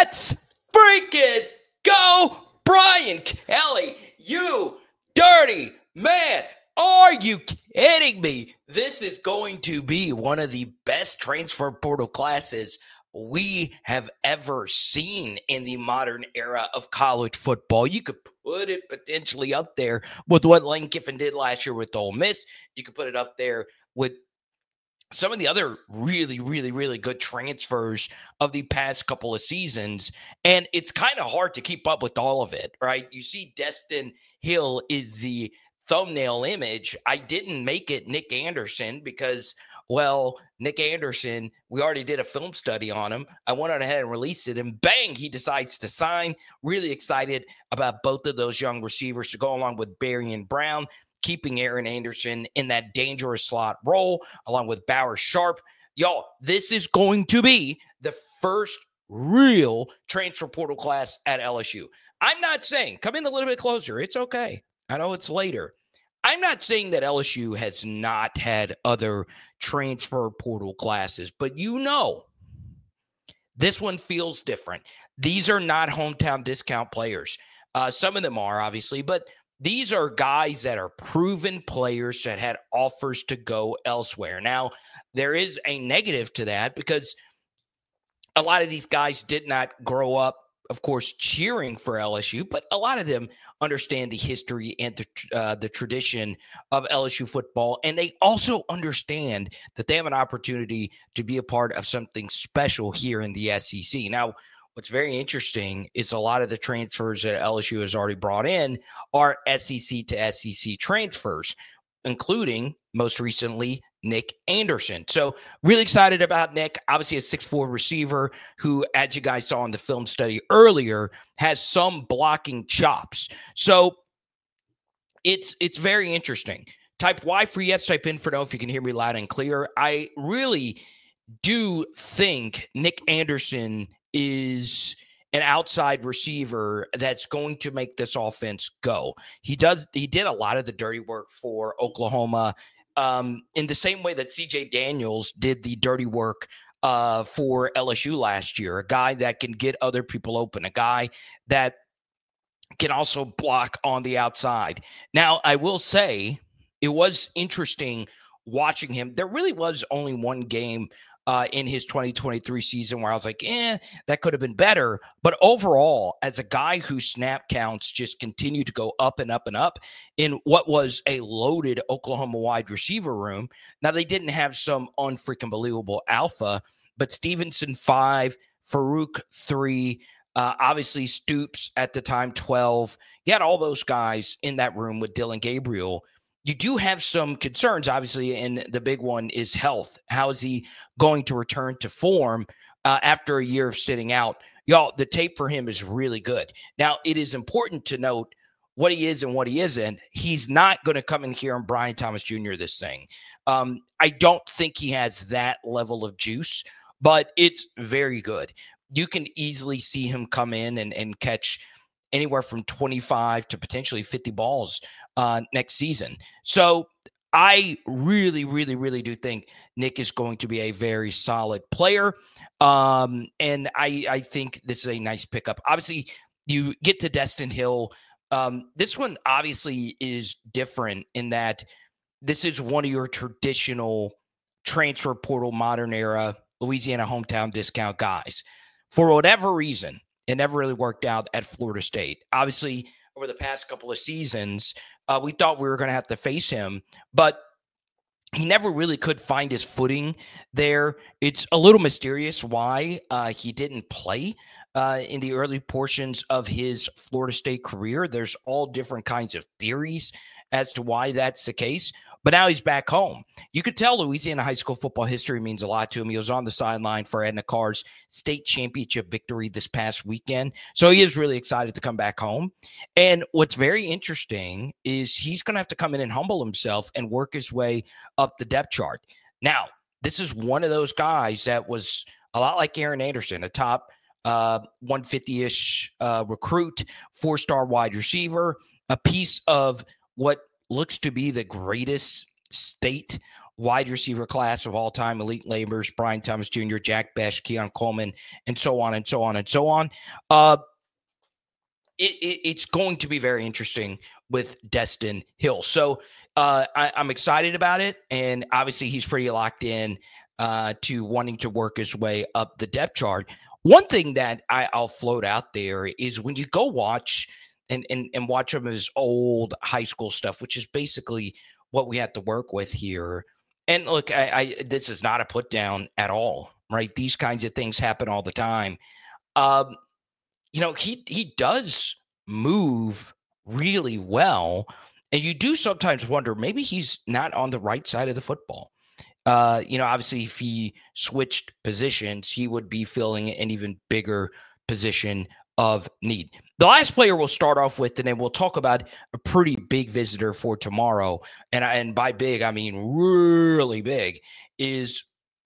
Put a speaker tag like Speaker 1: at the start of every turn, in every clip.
Speaker 1: Let's freaking go, Brian Kelly. You dirty man. Are you kidding me? This is going to be one of the best transfer portal classes we have ever seen in the modern era of college football. You could put it potentially up there with what Lane Kiffin did last year with Ole Miss. You could put it up there with some of the other really good transfers of the past couple of seasons. And it's kind of hard to keep up with all of it, right? You see Destin Hill is the thumbnail image. I didn't make it Nick Anderson because, well, Nick Anderson, we already did a film study on him. I went on ahead and released it, and bang, he decides to sign. Really excited about both of those young receivers to go along with Barry and Brown, keeping Aaron Anderson in that dangerous slot role, along with Bauer Sharp. Y'all, this is going to be the first real transfer portal class at LSU. I'm not saying, come in a little bit closer. It's okay. I know it's later. I'm not saying that LSU has not had other transfer portal classes, but you know, this one feels different. These are not hometown discount players. Some of them are, obviously, but these are guys that are proven players that had offers to go elsewhere. Now, there is a negative to that because a lot of these guys did not grow up, of course, cheering for LSU, but a lot of them understand the history and the tradition of LSU football, and they also understand that they have an opportunity to be a part of something special here in the SEC. Now, what's very interesting is a lot of the transfers that LSU has already brought in are SEC to SEC transfers, including most recently Nick Anderson. So really excited about Nick. Obviously a 6'4" receiver who, as you guys saw in the film study earlier, has some blocking chops. So it's very interesting. Type Y for yes, type in for no if you can hear me loud and clear. I really do think Nick Anderson is an outside receiver that's going to make this offense go. He did a lot of the dirty work for Oklahoma in the same way that CJ Daniels did the dirty work for LSU last year, a guy that can get other people open, a guy that can also block on the outside. Now, I will say it was interesting watching him. There really was only one game in his 2023 season where I was like, that could have been better. But overall, as a guy whose snap counts just continue to go up and up and up in what was a loaded Oklahoma wide receiver room. Now, they didn't have some unfreaking believable alpha, but Stevenson 5, Farouk 3, obviously Stoops at the time 12. You had all those guys in that room with Dylan Gabriel. You do have some concerns, obviously, and the big one is health. How is he going to return to form after a year of sitting out? Y'all, the tape for him is really good. Now, it is important to note what he is and what he isn't. He's not going to come in here and Brian Thomas Jr. this thing. I don't think he has that level of juice, but it's very good. You can easily see him come in and catch anywhere from 25 to potentially 50 balls next season. So I really do think Nick is going to be a very solid player. And I think this is a nice pickup. Obviously, you get to Destin Hill. This one obviously is different in that this is one of your traditional transfer portal modern era Louisiana hometown discount guys. For whatever reason, it never really worked out at Florida State. Obviously, over the past couple of seasons, we thought we were going to have to face him, but he never really could find his footing there. It's a little mysterious why he didn't play in the early portions of his Florida State career. There's all different kinds of theories as to why that's the case. But now he's back home. You could tell Louisiana high school football history means a lot to him. He was on the sideline for Edna Carr's state championship victory this past weekend. So he is really excited to come back home. And what's very interesting is he's going to have to come in and humble himself and work his way up the depth chart. Now, this is one of those guys that was a lot like Aaron Anderson, a top 150-ish recruit, 4-star wide receiver, a piece of what looks to be the greatest state wide receiver class of all time, elite laborers, Brian Thomas Jr., Jack Bech, Keon Coleman, and so on and so on and so on. It's going to be very interesting with Destin Hill. So I'm excited about it. And obviously he's pretty locked in to wanting to work his way up the depth chart. One thing that I'll float out there is when you go watch and watch some of his old high school stuff, which is basically what we have to work with here. And look, this is not a put down at all, right? These kinds of things happen all the time. He does move really well. And you do sometimes wonder, maybe he's not on the right side of the football. Obviously, if he switched positions, he would be filling an even bigger position of need. The last player we'll start off with, and then we'll talk about a pretty big visitor for tomorrow. And by big, I mean really big, is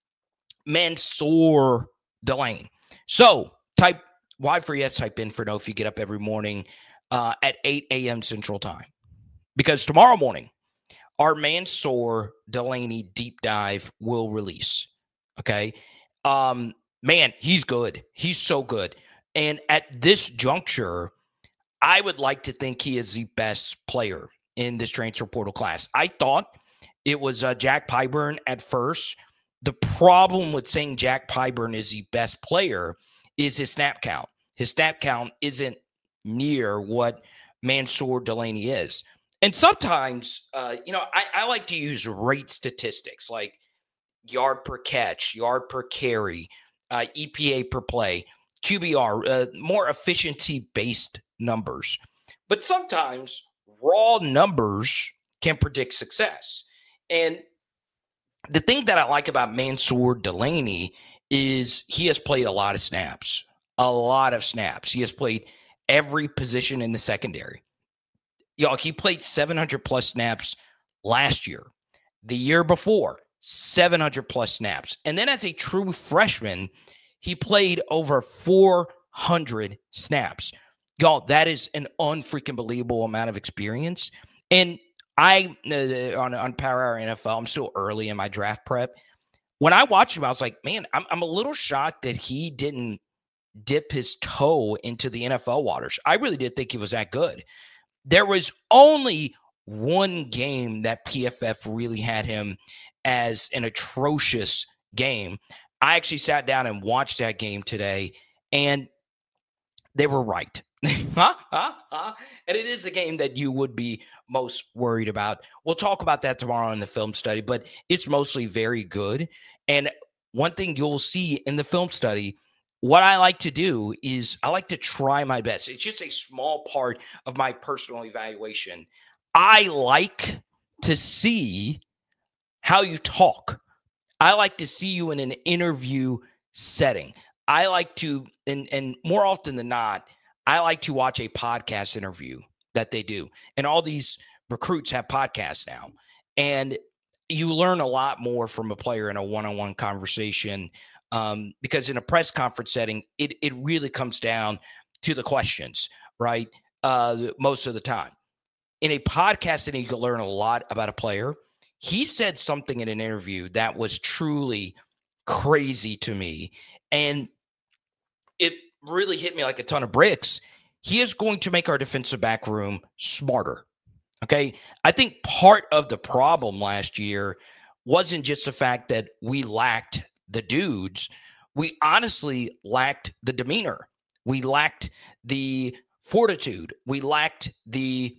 Speaker 1: Mansoor Delane. So type Y for yes, type in for no if you get up every morning at 8 a.m. Central Time. Because tomorrow morning, our Mansoor Delane deep dive will release. Okay. Man, he's good. He's so good. And at this juncture, I would like to think he is the best player in this transfer portal class. I thought it was Jack Pyburn at first. The problem with saying Jack Pyburn is the best player is his snap count. His snap count isn't near what Mansoor Delane is. And sometimes, I like to use rate statistics like yard per catch, yard per carry, EPA per play, QBR, more efficiency-based numbers. But sometimes raw numbers can predict success. And the thing that I like about Mansoor Delane is he has played a lot of snaps. He has played every position in the secondary. He played 700 plus snaps last year. The year before, 700 plus snaps. And then as a true freshman, he played over 400 snaps. That is an unfreaking believable amount of experience. And I, on Power Hour NFL, I'm still early in my draft prep. When I watched him, I was like, man, I'm a little shocked that he didn't dip his toe into the NFL waters. I really did think he was that good. There was only one game that PFF really had him as an atrocious game. I actually sat down and watched that game today, and they were right. And it is a game that you would be most worried about. We'll talk about that tomorrow in the film study, but it's mostly very good. And one thing you'll see in the film study, what I like to do is I like to try my best. It's just a small part of my personal evaluation. I like to see how you talk. I like to see you in an interview setting. I like to, and more often than not, I like to watch a podcast interview that they do. And all these recruits have podcasts now. And you learn a lot more from a player in a one-on-one conversation. Because in a press conference setting, it really comes down to the questions, right? Most of the time. In a podcast setting, you can learn a lot about a player. He said something in an interview that was truly crazy to me. And it really hit me like a ton of bricks. He is going to make our defensive back room smarter. Okay. I think part of the problem last year wasn't just the fact that we lacked the dudes. We honestly lacked the demeanor. We lacked the fortitude. We lacked the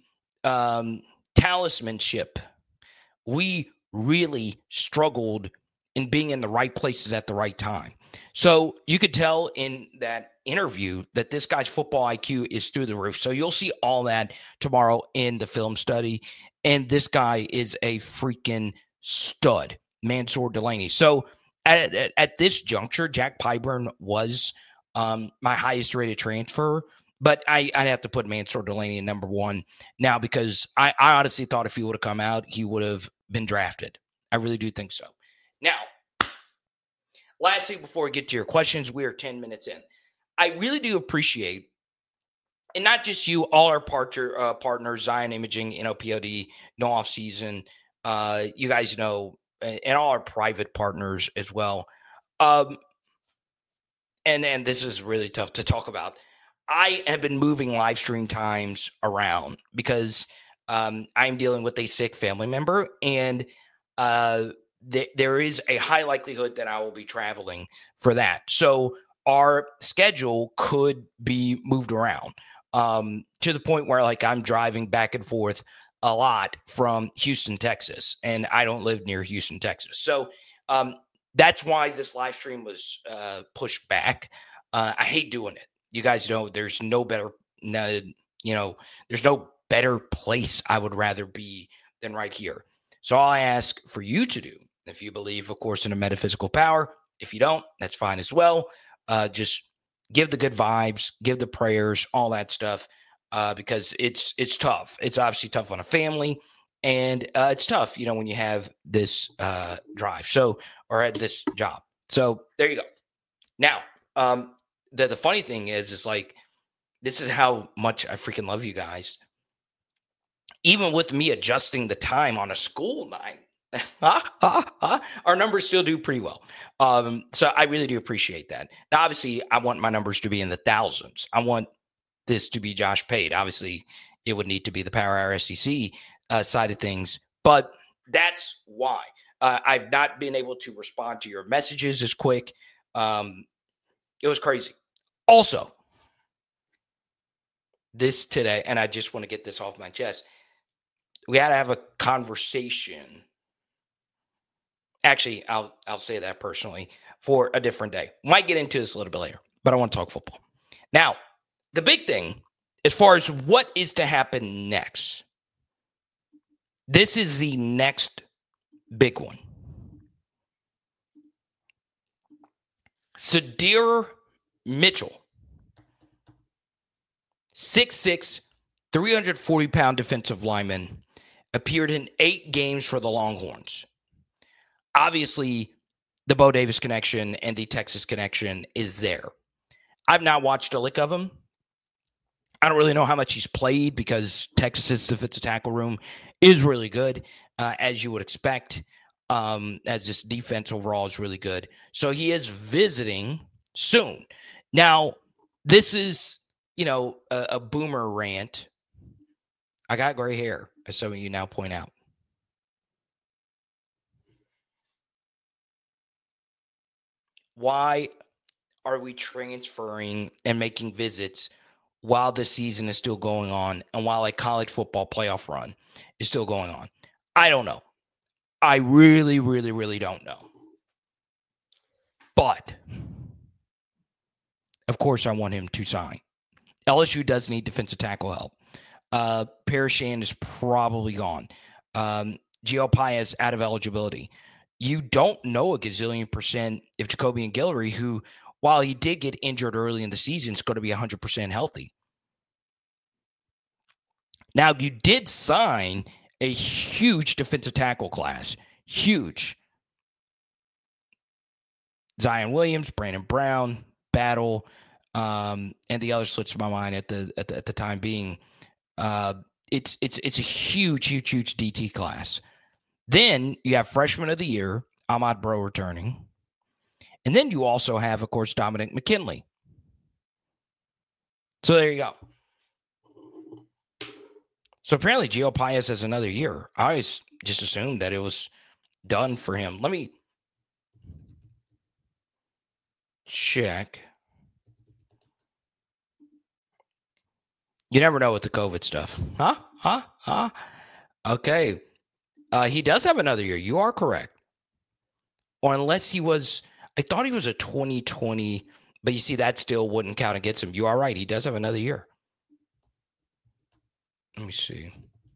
Speaker 1: talismanship. We really struggled in being in the right places at the right time. So you could tell in that interview that this guy's football IQ is through the roof. So you'll see all that tomorrow in the film study. And this guy is a freaking stud, Mansoor Delane. So at this juncture, Jack Pyburn was my highest rated transfer, but I'd have to put Mansoor Delane in number one now because I honestly thought if he would have come out, he would have been drafted. I really do think so. Now, lastly, before we get to your questions, we are 10 minutes in. I really do appreciate, and not just you, all our partners, Zion Imaging, NOPOD, No Off Season. You guys know and all our private partners as well. And this is really tough to talk about. I have been moving live stream times around because I'm dealing with a sick family member, and there is a high likelihood that I will be traveling for that. So our schedule could be moved around to the point where, like, I'm driving back and forth a lot from Houston, Texas, and I don't live near Houston, Texas. So that's why this live stream was pushed back. I hate doing it. You guys know there's no better, there's no better place I would rather be than right here. So all I ask for you to do, if you believe, of course, in a metaphysical power, if you don't, that's fine as well. Just give the good vibes, give the prayers, all that stuff, because it's tough. It's obviously tough on a family, and it's tough, when you have this drive. So, or at this job. So there you go. Now, the funny thing is like, this is how much I freaking love you guys. Even with me adjusting the time on a school night, our numbers still do pretty well. So I really do appreciate that. Now, obviously, I want my numbers to be in the thousands. I want this to be Josh Pate. Obviously, it would need to be the Power Hour SEC side of things, but that's why I've not been able to respond to your messages as quick. It was crazy. Also, this today, and I just want to get this off my chest, we had to have a conversation. Actually, I'll say that personally for a different day. Might get into this a little bit later, but I want to talk football. Now, the big thing, as far as what is to happen next, this is the next big one. Sydir Mitchell, 6'6", 340-pound defensive lineman, appeared in 8 games for the Longhorns. Obviously, the Bo Davis connection and the Texas connection is there. I've not watched a lick of him. I don't really know how much he's played because Texas's defensive tackle room is really good, as you would expect, as this defense overall is really good. So he is visiting soon. Now, this is, a boomer rant. I got gray hair, as some of you now point out. Why are we transferring and making visits while the season is still going on and while a college football playoff run is still going on? I don't know. I really, really, really don't know. But, of course, I want him to sign. LSU does need defensive tackle help. Parashand is probably gone. Gio Paez out of eligibility. You don't know a gazillion percent if Jacoby and Guillory, who, while he did get injured early in the season, is going to be 100% healthy. Now, you did sign a huge defensive tackle class. Huge. Zion Williams, Brandon Brown, Battle, and the other slips my mind at the time being. It's a huge DT class. Then you have freshman of the year, Ahmad Bro, returning. And then you also have, of course, Dominic McKinley. So there you go. So apparently Gio Paez has another year. I always just assumed that it was done for him. Let me check. You never know with the COVID stuff. Huh? Okay. He does have another year. You are correct. Or unless he was, I thought he was a 2020, but you see, that still wouldn't count against him. You are right. He does have another year. Let me see.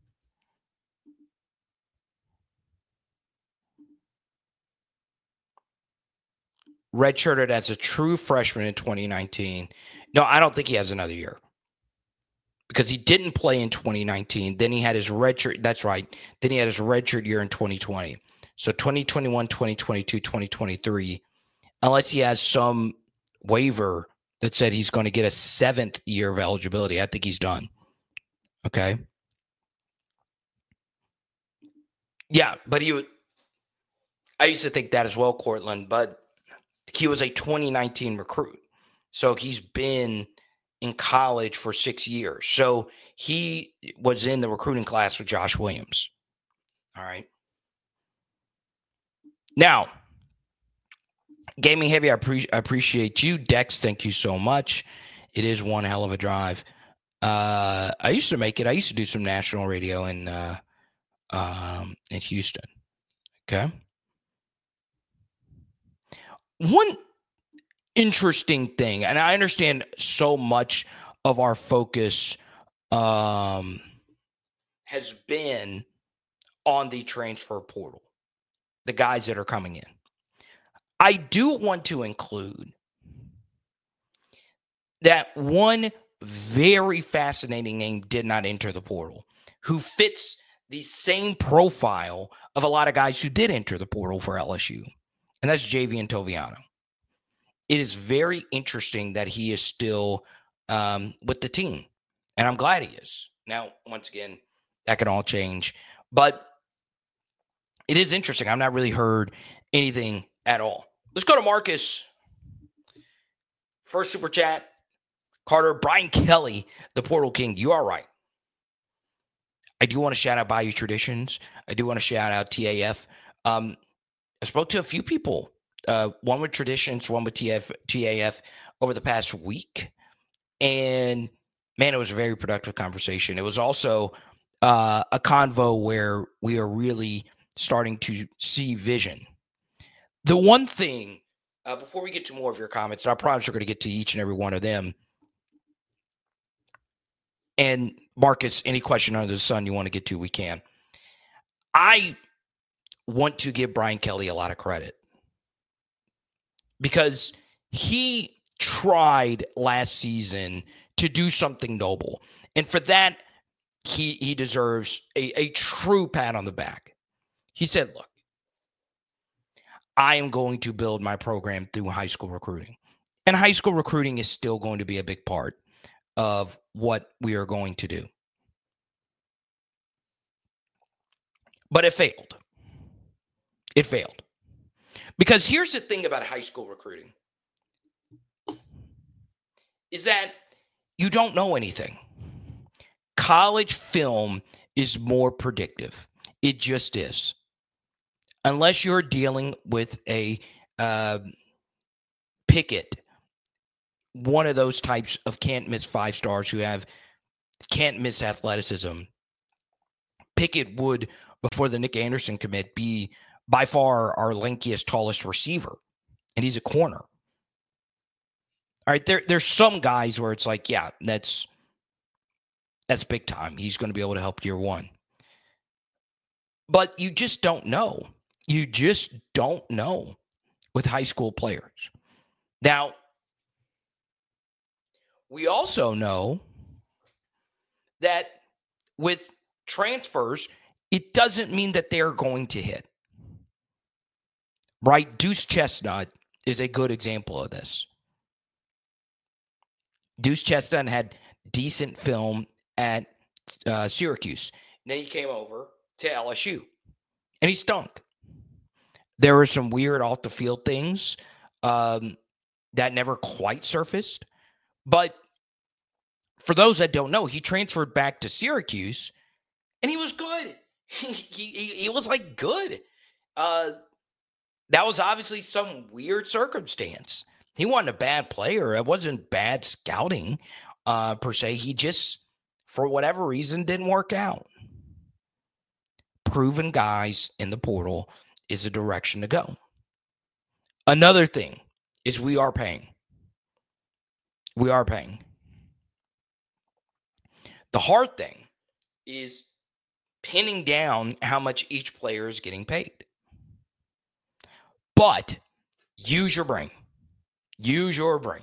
Speaker 1: Redshirted as a true freshman in 2019. No, I don't think he has another year. Because he didn't play in 2019. Then he had his redshirt. That's right. Then he had his redshirt year in 2020. So 2021, 2022, 2023. Unless he has some waiver that said he's going to get a 7th year of eligibility. I think he's done. Okay. Yeah, but he would. I used to think that as well, Cortland, but he was a 2019 recruit. So he's been in college for 6 years. So he was in the recruiting class with Josh Williams. All right. Now, Gaming Heavy, I appreciate you. Dex, thank you so much. It is one hell of a drive. I used to make it. I used to do some national radio in Houston. Okay. One interesting thing, and I understand so much of our focus has been on the transfer portal, the guys that are coming in. I do want to include that one very fascinating name did not enter the portal, who fits the same profile of a lot of guys who did enter the portal for LSU, and that's Javian Toviano. It is very interesting that he is still with the team, and I'm glad he is. Now, once again, that can all change, but it is interesting. I've not really heard anything at all. Let's go to Marcus. First super chat. Carter, Brian Kelly, the Portal King. You are right. I do want to shout out Bayou Traditions. I do want to shout out TAF. I spoke to a few people, one with Traditions, one with TAF over the past week. And, man, it was a very productive conversation. It was also a convo where we are really starting to see vision. The one thing, before we get to more of your comments, and I promise we're going to get to each and every one of them. And Marcus, any question under the sun you want to get to, we can. I want to give Brian Kelly a lot of credit because he tried last season to do something noble. And for that, he deserves a true pat on the back. He said, look, I am going to build my program through high school recruiting. And high school recruiting is still going to be a big part of what we are going to do. But it failed. It failed. Because here's the thing about high school recruiting is that you don't know anything. College film is more predictive. It just is. Unless you're dealing with a Pickett, one of those types of can't miss 5 stars who have can't miss athleticism. Pickett would, before the Nick Anderson commit, be by far our lankiest, tallest receiver, and he's a corner. All right, there's some guys where it's like, yeah, that's big time. He's going to be able to help year one. But you just don't know. You just don't know with high school players. Now, we also know that with transfers, it doesn't mean that they're going to hit. Right? Deuce Chestnut is a good example of this. Deuce Chestnut had decent film at Syracuse. And then he came over to LSU, and he stunk. There were some weird off-the-field things that never quite surfaced. But for those that don't know, he transferred back to Syracuse, and he was good. He was, like, good. That was obviously some weird circumstance. He wasn't a bad player. It wasn't bad scouting, per se. He just, for whatever reason, didn't work out. Proven guys in the portal is a direction to go. Another thing is we are paying. We are paying. The hard thing is pinning down how much each player is getting paid. But use your brain. Use your brain.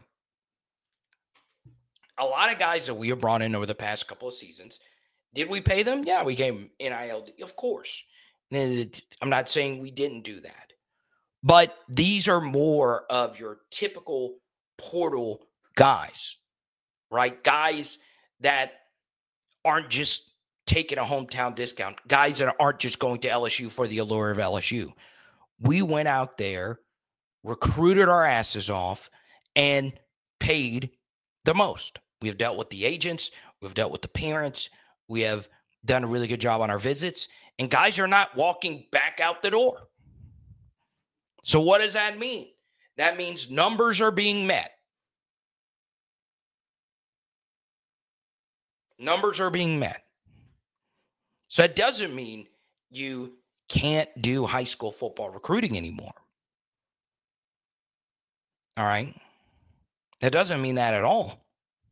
Speaker 1: A lot of guys that we have brought in over the past couple of seasons, did we pay them? Yeah, we gave them NIL, of course. I'm not saying we didn't do that. But these are more of your typical portal guys, right? Guys that aren't just taking a hometown discount. Guys that aren't just going to LSU for the allure of LSU. We went out there, recruited our asses off, and paid the most. We have dealt with the agents. We've dealt with the parents. We have done a really good job on our visits. And guys are not walking back out the door. So what does that mean? That means numbers are being met. Numbers are being met. So that doesn't mean you can't do high school football recruiting anymore. All right? That doesn't mean that at all.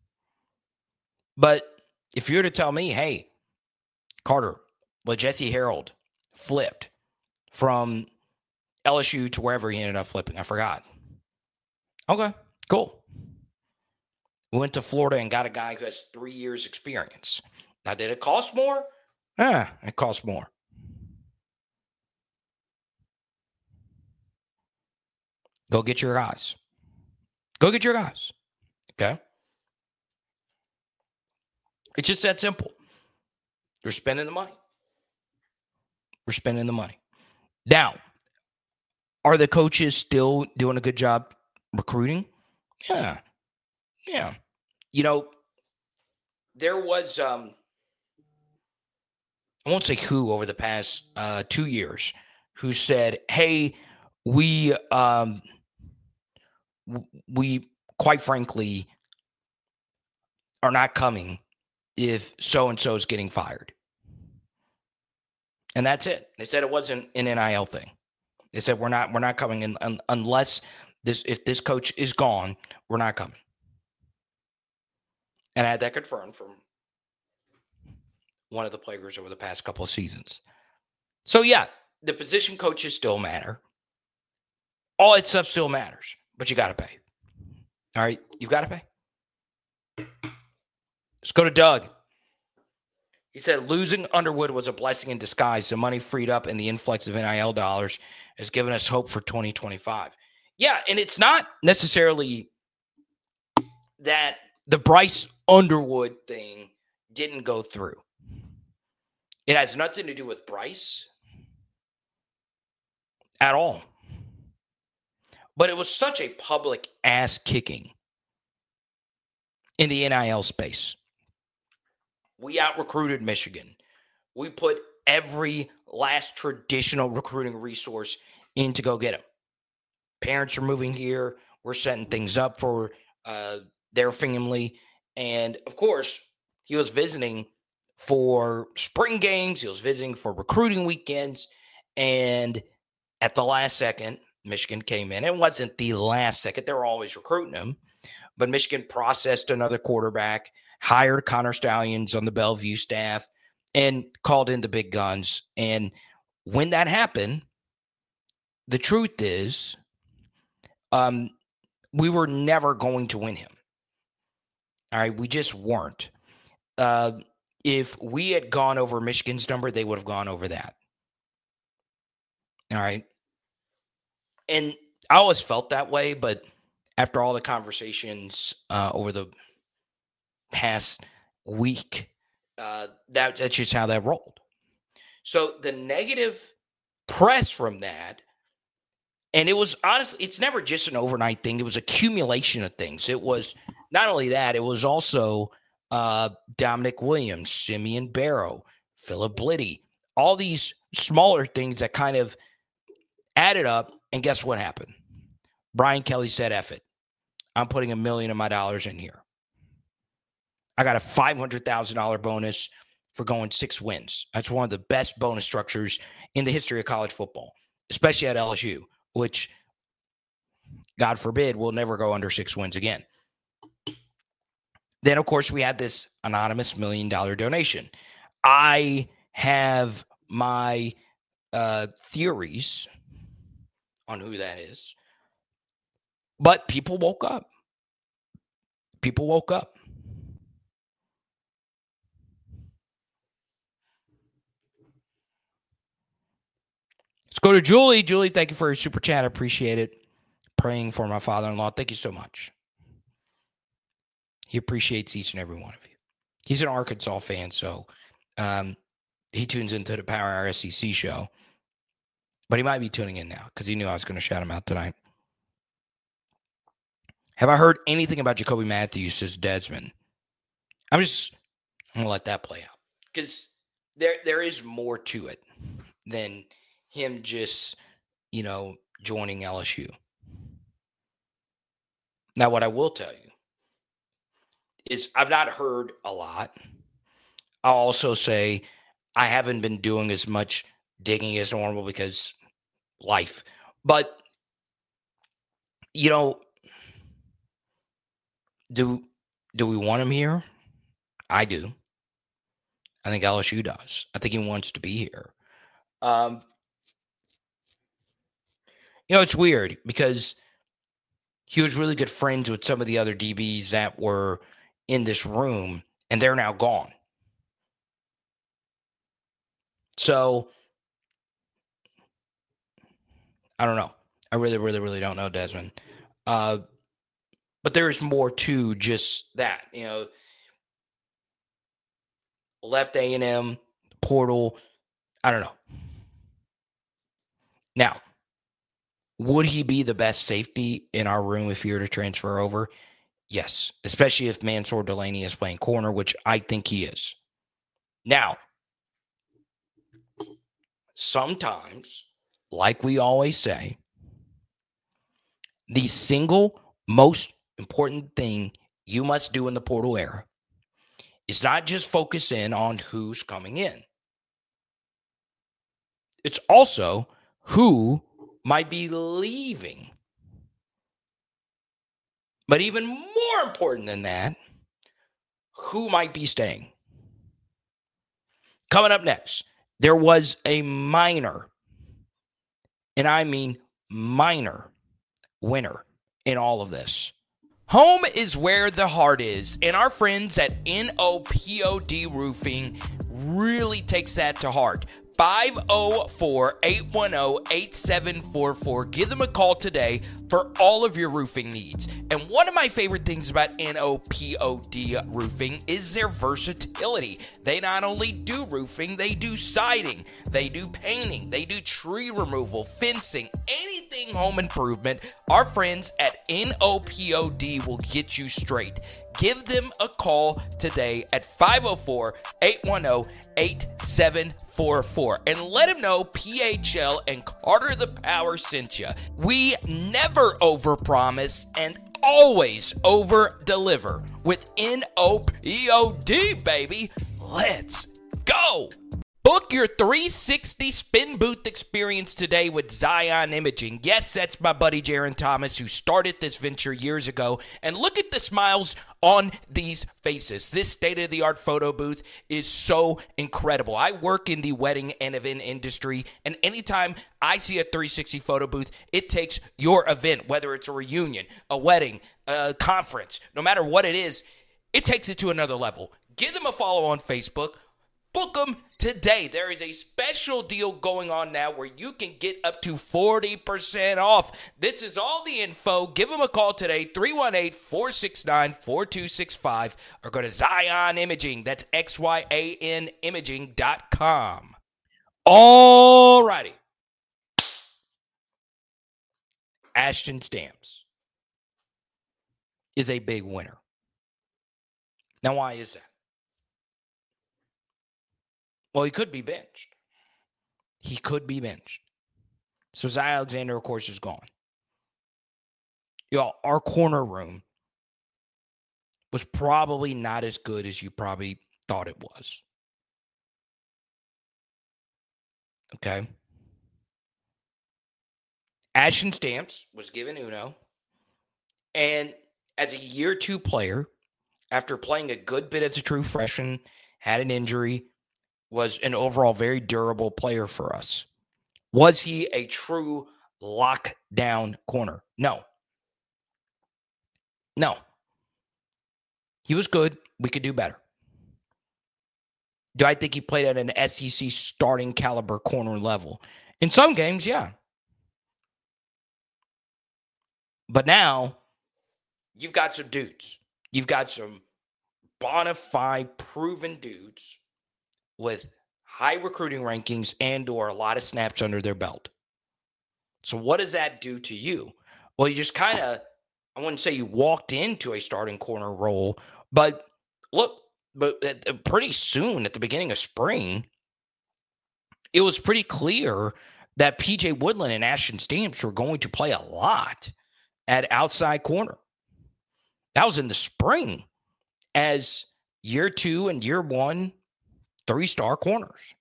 Speaker 1: But if you were to tell me, hey, Carter, Jesse Harold flipped from LSU to wherever he ended up flipping. I forgot. Okay, cool. We went to Florida and got a guy who has 3 years experience. Now, did it cost more? Yeah, it cost more. Go get your guys. Go get your guys. Okay? It's just that simple. You're spending the money. We're spending the money. Now, are the coaches still doing a good job recruiting? Yeah. Yeah. You know, there was, I won't say who over the past 2 years, who said, hey, we quite frankly are not coming if so-and-so is getting fired. And that's it. They said it wasn't an NIL thing. They said we're not coming in unless if this coach is gone, we're not coming. And I had that confirmed from one of the players over the past couple of seasons. So yeah, the position coaches still matter. All that stuff still matters, but you got to pay. All right, you got to pay. Let's go to Doug. He said, losing Underwood was a blessing in disguise. The money freed up and the influx of NIL dollars has given us hope for 2025. Yeah, and it's not necessarily that the Bryce Underwood thing didn't go through. It has nothing to do with Bryce at all. But it was such a public ass kicking in the NIL space. We out-recruited Michigan. We put every last traditional recruiting resource in to go get him. Parents are moving here. We're setting things up for their family. And, of course, he was visiting for spring games. He was visiting for recruiting weekends. And at the last second, Michigan came in. It wasn't the last second. They were always recruiting him. But Michigan processed another quarterback, hired Connor Stallions on the Bellevue staff, and called in the big guns. And when that happened, the truth is we were never going to win him. All right, we just weren't. If we had gone over Michigan's number, they would have gone over that. All right. And I always felt that way, but after all the conversations over the past week, that's just how that rolled. So the negative press from that, and it was honestly, it's never just an overnight thing. It was accumulation of things. It was not only that, it was also Dominic Williams, Simeon Barrow, Philip Bliddy, all these smaller things that kind of added up. And guess what happened? Brian Kelly said, F it. I'm putting $1 million of my dollars in here. I got a $500,000 bonus for going 6 wins. That's one of the best bonus structures in the history of college football, especially at LSU, which, God forbid, will never go under 6 wins again. Then, of course, we had this anonymous $1 million donation. I have my theories on who that is. But people woke up. People woke up. Let's go to Julie. Julie, thank you for your super chat. I appreciate it. Praying for my father-in-law. Thank you so much. He appreciates each and every one of you. He's an Arkansas fan, so he tunes into the Power Hour SEC show. but he might be tuning in now because he knew I was going to shout him out tonight. Have I heard anything about Jacoby Matthews, says Desmond? I'm going to let that play out because there is more to it than him just, joining LSU. Now, what I will tell you is I've not heard a lot. I'll also say I haven't been doing as much digging as normal because life. But, do we want him here? I do. I think LSU does. I think he wants to be here. It's weird because he was really good friends with some of the other DBs that were in this room, and they're now gone. So, I don't know. I really, really, really don't know, Desmond. But there is more to just that. Left A&M, portal. I don't know. Now, would he be the best safety in our room if he were to transfer over? Yes, especially if Mansour Delaney is playing corner, which I think he is. Now, sometimes, like we always say, the single most important thing you must do in the portal era is not just focus in on who's coming in. It's also who might be leaving. But even more important than that, who might be staying. Coming up next, there was a minor, and I mean minor, winner in all of this. Home is where the heart is, and our friends at NOPOD Roofing really takes that to heart. 504-810-8744. Give them a call today for all of your roofing needs. And one of my favorite things about NOPOD Roofing is their versatility. They not only do roofing, they do siding, they do painting, they do tree removal, fencing, anything home improvement. Our friends at NOPOD will get you straight. Give them a call today at 504-810-8744 and let them know PHL and Carter the Power sent you. We never overpromise and always over-deliver with NOPOD, baby. Let's go. Book your 360 spin booth experience today with Zion Imaging. Yes, that's my buddy Jaron Thomas who started this venture years ago. And look at the smiles on these faces. This state-of-the-art photo booth is so incredible. I work in the wedding and event industry, and anytime I see a 360 photo booth, it takes your event, whether it's a reunion, a wedding, a conference, no matter what it is, it takes it to another level. Give them a follow on Facebook. Book them today. There is a special deal going on now where you can get up to 40% off. This is all the info. Give them a call today, 318-469-4265, or go to Zion Imaging. That's XYAN Imaging.com. All righty. Ashton Stamps is a big winner. Now, why is that? Well, he could be benched. He could be benched. So Zy Alexander, of course, is gone. Y'all, our corner room was probably not as good as you probably thought it was. Okay? Ashton Stamps was given Uno. And as a year two player, after playing a good bit as a true freshman, had an injury, was an overall very durable player for us. Was he a true lockdown corner? No. No. He was good. We could do better. Do I think he played at an SEC starting caliber corner level? In some games, yeah. But now, you've got some dudes. You've got some bona fide, proven dudes with high recruiting rankings and or a lot of snaps under their belt. So what does that do to you? Well, you just kind of, I wouldn't say you walked into a starting corner role, but pretty soon at the beginning of spring, it was pretty clear that PJ Woodland and Ashton Stamps were going to play a lot at outside corner. That was in the spring as year 2 and year 1 3-star corners.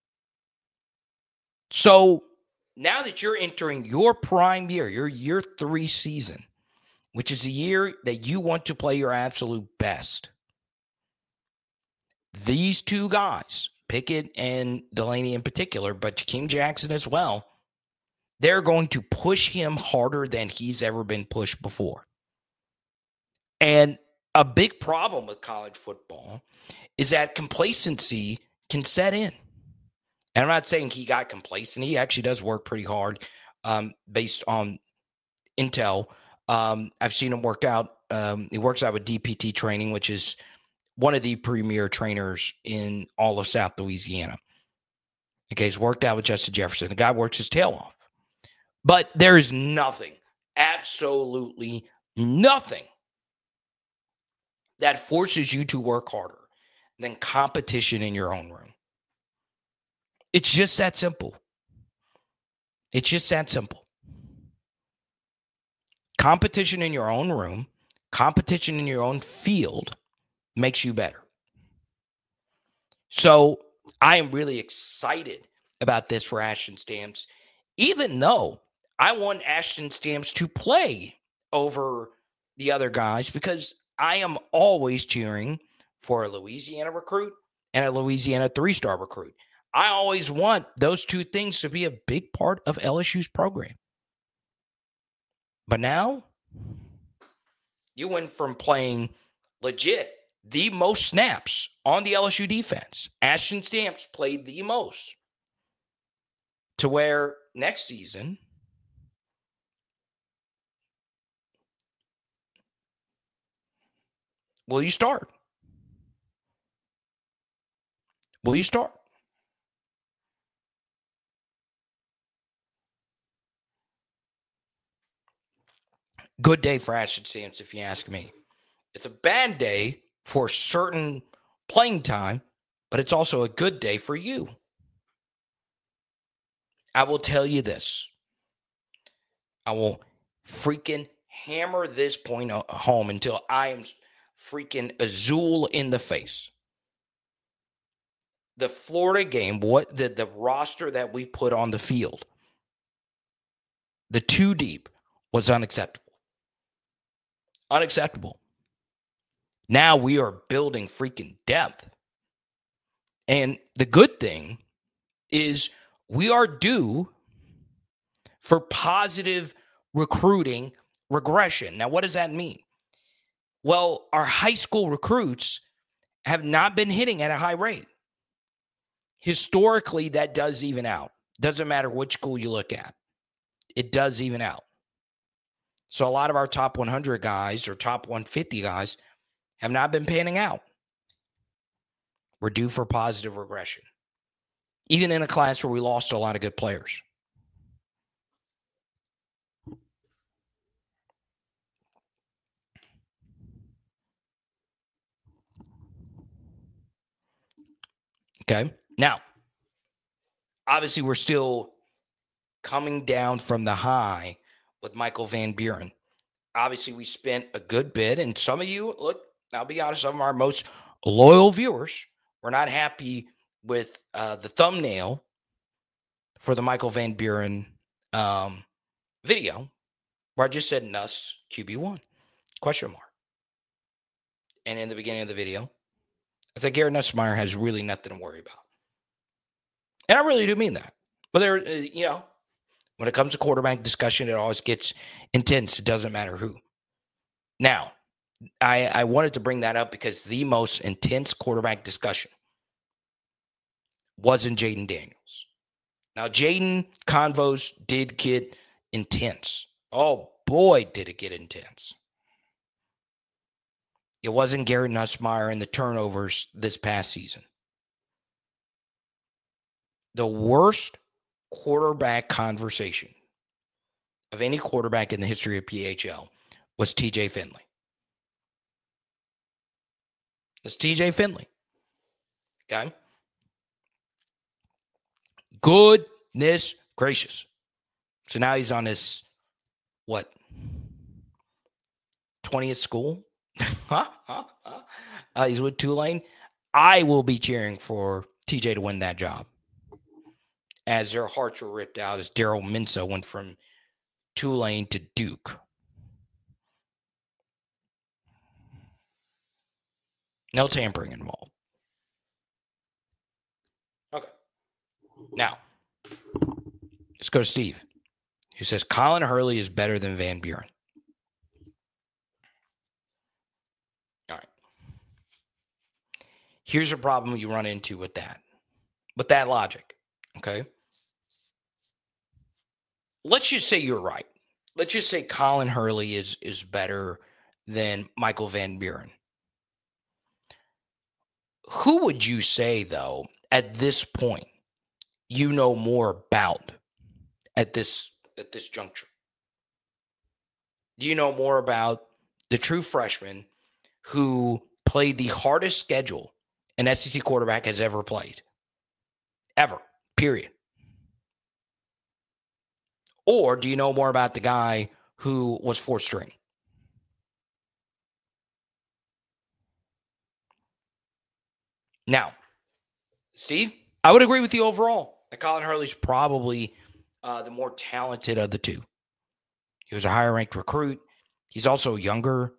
Speaker 1: So now that you're entering your prime year, your year 3 season, which is a year that you want to play your absolute best, these two guys, Pickett and Delaney in particular, but Jakeem Jackson as well, they're going to push him harder than he's ever been pushed before. And a big problem with college football is that complacency can set in. And I'm not saying he got complacent. He actually does work pretty hard based on intel. I've seen him work out. He works out with DPT training, which is one of the premier trainers in all of South Louisiana. Okay, he's worked out with Justin Jefferson. The guy works his tail off. But there is nothing, absolutely nothing, that forces you to work harder than competition in your own room. It's just that simple. It's just that simple. Competition in your own room, competition in your own field makes you better. So I am really excited about this for Ashton Stamps, even though I want Ashton Stamps to play over the other guys, because I am always cheering for a Louisiana recruit and a Louisiana 3-star recruit. I always want those two things to be a big part of LSU's program. But now, you went from playing legit the most snaps on the LSU defense. Ashton Stamps played the most, to where next season, will you start? Will you start? Good day for Ashton Stamps, if you ask me. It's a bad day for certain playing time, but it's also a good day for you. I will tell you this. I will freaking hammer this point home until I am freaking azul in the face. The Florida game, the roster that we put on the field, the 2 deep, was unacceptable. Unacceptable. Now we are building freaking depth. And the good thing is we are due for positive recruiting regression. Now, what does that mean? Well, our high school recruits have not been hitting at a high rate. Historically, that does even out. Doesn't matter which school you look at. It does even out. So a lot of our top 100 guys or top 150 guys have not been panning out. We're due for positive regression, even in a class where we lost a lot of good players. Okay. Now, obviously, we're still coming down from the high with Michael Van Buren. Obviously, we spent a good bit, and some of you, look, I'll be honest, some of our most loyal viewers were not happy with the thumbnail for the Michael Van Buren video, where I just said Nuss QB1, question mark. And in the beginning of the video, I said Garrett Nussmeier has really nothing to worry about. And I really do mean that. But there, when it comes to quarterback discussion, it always gets intense. It doesn't matter who. Now, I wanted to bring that up because the most intense quarterback discussion wasn't Jayden Daniels. Now, Jayden convos did get intense. Oh, boy, did it get intense. It wasn't Garrett Nussmeier and the turnovers this past season. The worst quarterback conversation of any quarterback in the history of PHL was TJ Finley. It's TJ Finley. Okay? Goodness gracious. So now he's on his, 20th school? He's with Tulane. I will be cheering for TJ to win that job, as their hearts were ripped out as Daryl Minso went from Tulane to Duke. No tampering involved. Okay. Now, let's go to Steve, who says Colin Hurley is better than Van Buren. All right. Here's a problem you run into with that logic, okay? Let's just say you're right. Let's just say Colin Hurley is better than Michael Van Buren. Who would you say, though, at this point, you know more about at this juncture? Do you know more about the true freshman who played the hardest schedule an SEC quarterback has ever played? Ever. Period. Or do you know more about the guy who was fourth string? Now, Steve, I would agree with you overall that Colin Hurley's probably the more talented of the two. He was a higher-ranked recruit. He's also younger.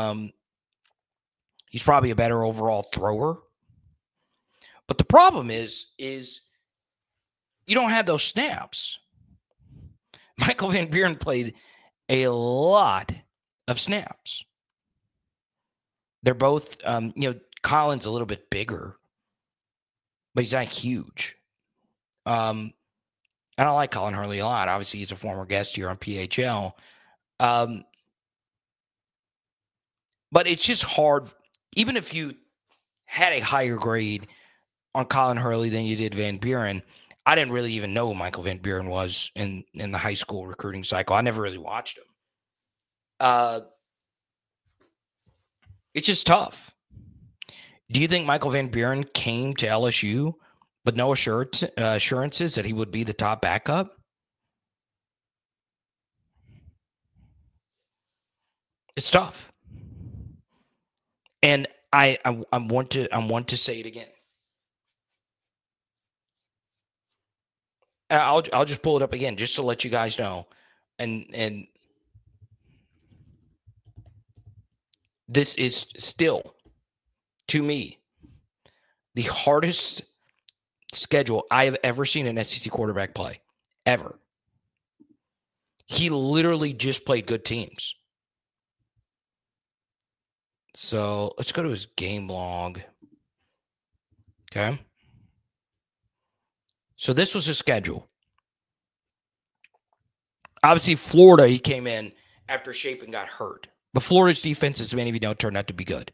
Speaker 1: He's probably a better overall thrower. But the problem is you don't have those snaps. Michael Van Buren played a lot of snaps. They're both, Colin's a little bit bigger, but he's not huge. And I like Colin Hurley a lot. Obviously, he's a former guest here on PHL. But it's just hard, even if you had a higher grade on Colin Hurley than you did Van Buren. I didn't really even know who Michael Van Buren was in the high school recruiting cycle. I never really watched him. It's just tough. Do you think Michael Van Buren came to LSU with no assurances that he would be the top backup? It's tough. And I want to say it again. I'll just pull it up again just to let you guys know. And this is still, to me, the hardest schedule I have ever seen an SEC quarterback play. Ever. He literally just played good teams. So let's go to his game log. Okay. So this was his schedule. Obviously, Florida, he came in after Shapen got hurt. But Florida's defense, as many of you know, turned out to be good.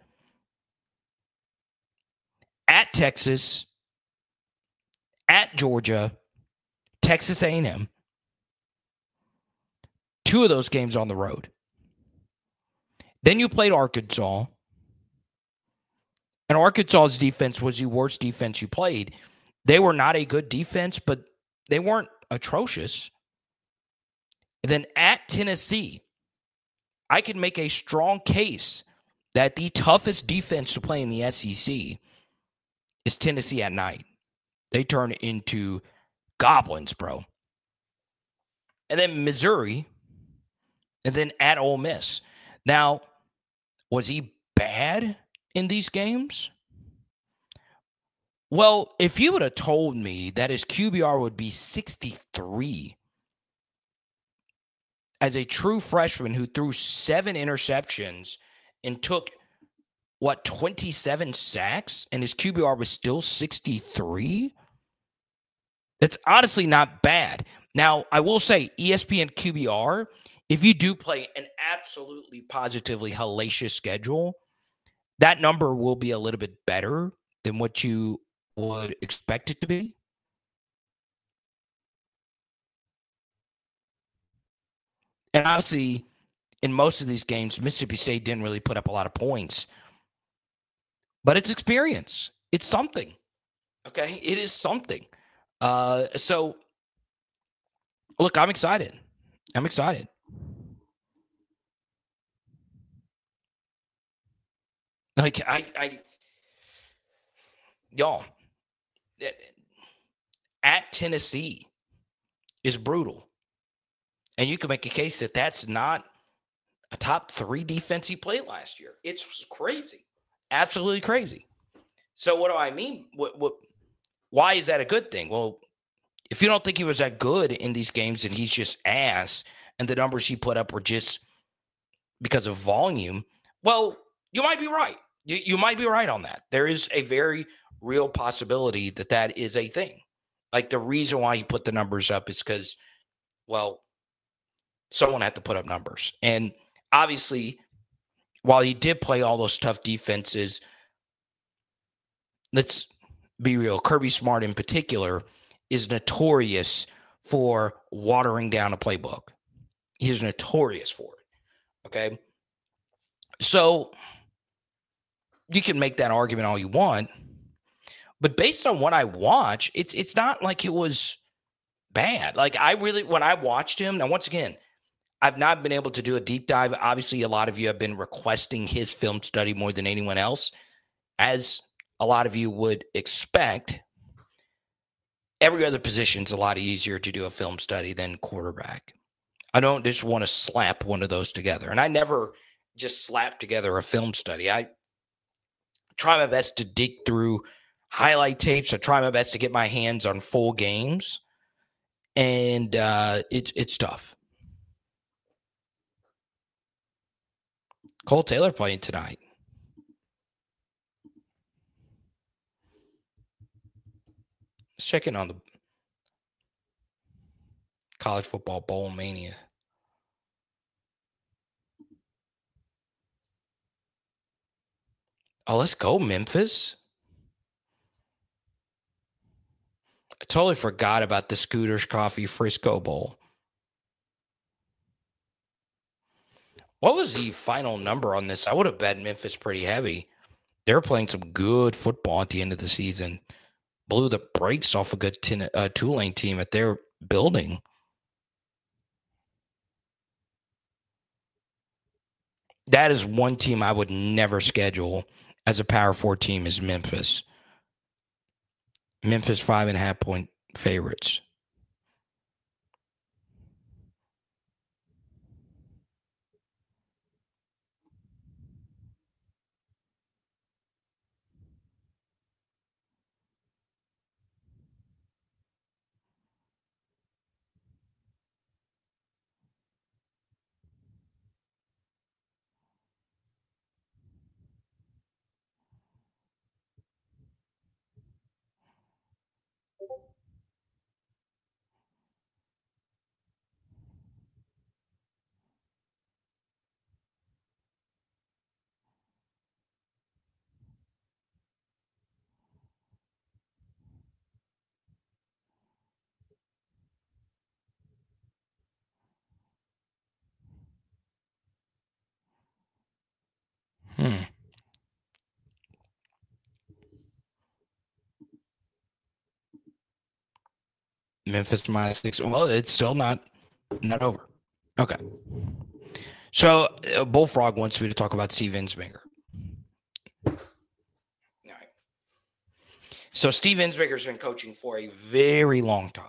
Speaker 1: At Texas, at Georgia, Texas A&M. 2 of those games on the road. Then you played Arkansas. And Arkansas's defense was the worst defense you played. They were not a good defense, but they weren't atrocious. And then at Tennessee, I can make a strong case that the toughest defense to play in the SEC is Tennessee at night. They turn into goblins, bro. And then Missouri, and then at Ole Miss. Now, was he bad in these games? Well, if you would have told me that his QBR would be 63 as a true freshman who threw 7 interceptions and took, 27 sacks, and his QBR was still 63? That's honestly not bad. Now, I will say ESPN QBR, if you do play an absolutely positively hellacious schedule, that number will be a little bit better than what you would expect it to be. And obviously, in most of these games, Mississippi State didn't really put up a lot of points. But it's experience. It's something. Okay? It is something. So, look, I'm excited. I'm excited. Like, y'all, at Tennessee is brutal. And you can make a case that that's not a top 3 defense he played last year. It's crazy. Absolutely crazy. So what do I mean? Why is that a good thing? Well, if you don't think he was that good in these games and he's just ass and the numbers he put up were just because of volume, well, you might be right. You might be right on that. There is a very real possibility that that is a thing. Like the reason why he put the numbers up is because, well, someone had to put up numbers. And obviously, while he did play all those tough defenses, let's be real, Kirby Smart in particular is notorious for watering down a playbook. He's notorious for it. Okay. So you can make that argument all you want, but based on what I watch, it's not like it was bad. Like when I watched him, now once again, I've not been able to do a deep dive. Obviously, a lot of you have been requesting his film study more than anyone else, as a lot of you would expect. Every other position is a lot easier to do a film study than quarterback. I don't just want to slap one of those together. And I never just slap together a film study. I try my best to dig through highlight tapes. I try my best to get my hands on full games. And it's tough. Cole Taylor playing tonight. Let's check in on the college football bowl mania. Oh, let's go, Memphis. I totally forgot about the Scooters Coffee Frisco Bowl. What was the final number on this? I would have bet Memphis pretty heavy. They were playing some good football at the end of the season. Blew the brakes off a good Tulane team at their building. That is one team I would never schedule as a Power 4 team is Memphis. Memphis 5.5 point favorites. Memphis -6. Well, it's still not over. Okay. So Bullfrog wants me to talk about Steve Ensminger. All right. So Steve Ensminger's been coaching for a very long time.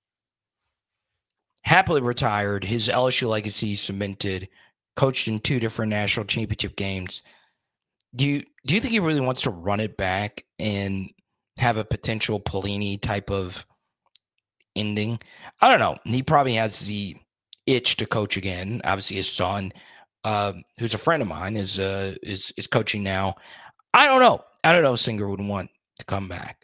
Speaker 1: Happily retired. His LSU legacy cemented. Coached in 2 different national championship games. Do you think he really wants to run it back and have a potential Pelini type of ending? I don't know. He probably has the itch to coach again. Obviously, his son, who's a friend of mine, is coaching now. I don't know. I don't know if Singer would want to come back.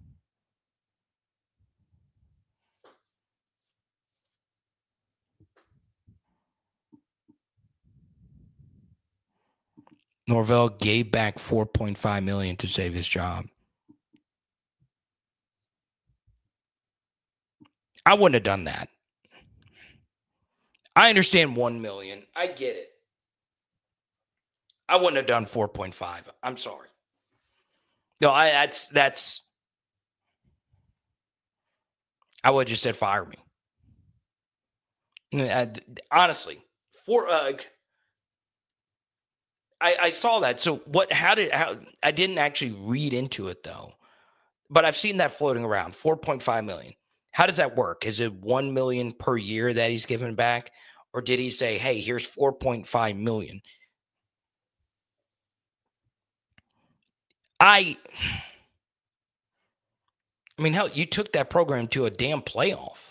Speaker 1: Norvell gave back $4.5 million to save his job. I wouldn't have done that. I understand 1 million. I get it. I wouldn't have done 4.5. I'm sorry. No, that's I would have just said fire me. Honestly, I saw that. So how I didn't actually read into it though, but I've seen that floating around 4.5 million. How does that work? Is it 1 million per year that he's giving back? Or did he say, hey, here's 4.5 million? I mean, hell, you took that program to a damn playoff.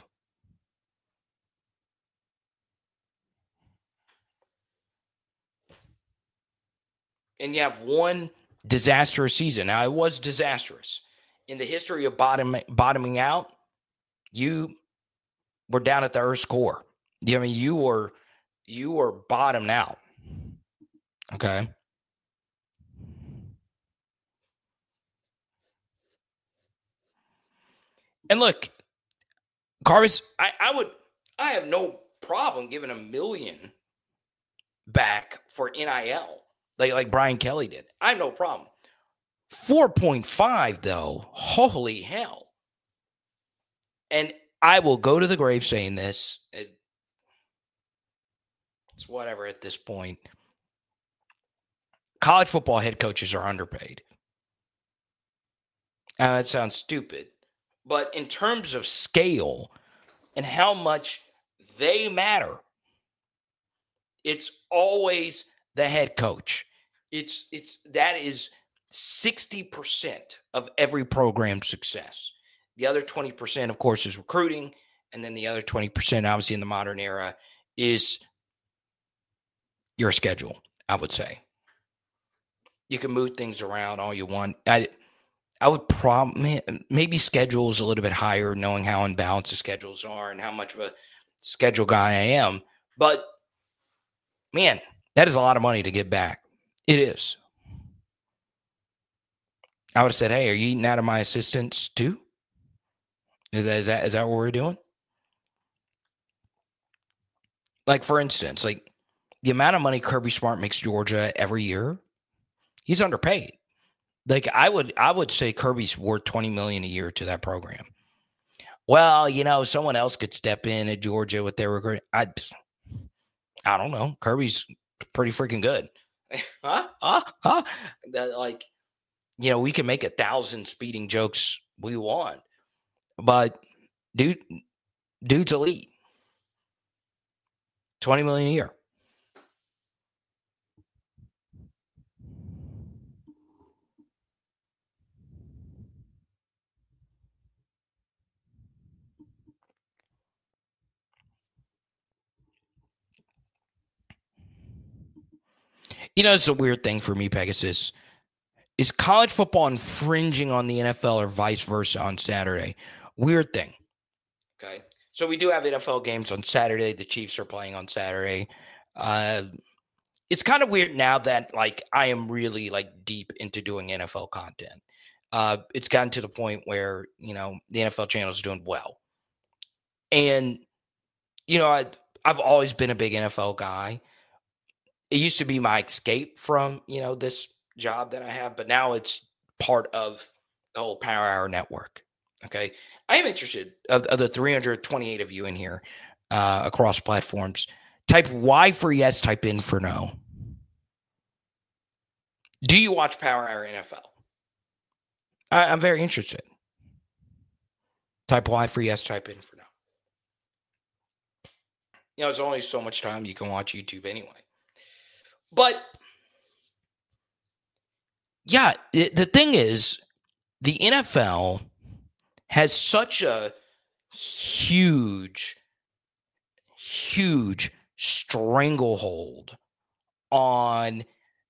Speaker 1: And you have one disastrous season. Now, it was disastrous. In the history of bottoming out, you were down at the Earth's core. I mean, you were bottomed out. Okay. And look, Carvis, I have no problem giving $1 million back for NIL, like Brian Kelly did. I have no problem. 4.5 though, holy hell. And I will go to the grave saying this. It's whatever at this point. College football head coaches are underpaid. That sounds stupid. But in terms of scale and how much they matter, it's always the head coach. That is 60% of every program's success. The other 20%, of course, is recruiting. And then the other 20%, obviously in the modern era, is your schedule, I would say. You can move things around all you want. I would maybe schedules a little bit higher, knowing how unbalanced the schedules are and how much of a schedule guy I am. But, man, that is a lot of money to get back. It is. I would have said, hey, are you eating out of my assistants too? Is that what we're doing? Like, for instance, like the amount of money Kirby Smart makes Georgia every year, he's underpaid. Like I would say Kirby's worth $20 million a year to that program. Well, someone else could step in at Georgia with their recruiting. I don't know. Kirby's pretty freaking good. Like, we can make 1,000 speeding jokes we want, but dude's elite. $20 million a year. It's a weird thing for me, Pegasus. Is college football infringing on the NFL or vice versa on Saturday? Weird thing. Okay. So we do have NFL games on Saturday. The Chiefs are playing on Saturday. It's kind of weird now that like I am really like deep into doing NFL content. It's gotten to the point where, the NFL channel is doing well. And, I've always been a big NFL guy. It used to be my escape from, this job that I have, but now it's part of the whole Power Hour network. Okay. I am interested of the 328 of you in here across platforms. Type Y for yes, type in for no. Do you watch Power Hour NFL? I'm very interested. Type Y for yes, type in for no. There's only so much time you can watch YouTube anyway. But yeah, the thing is, the NFL has such a huge stranglehold on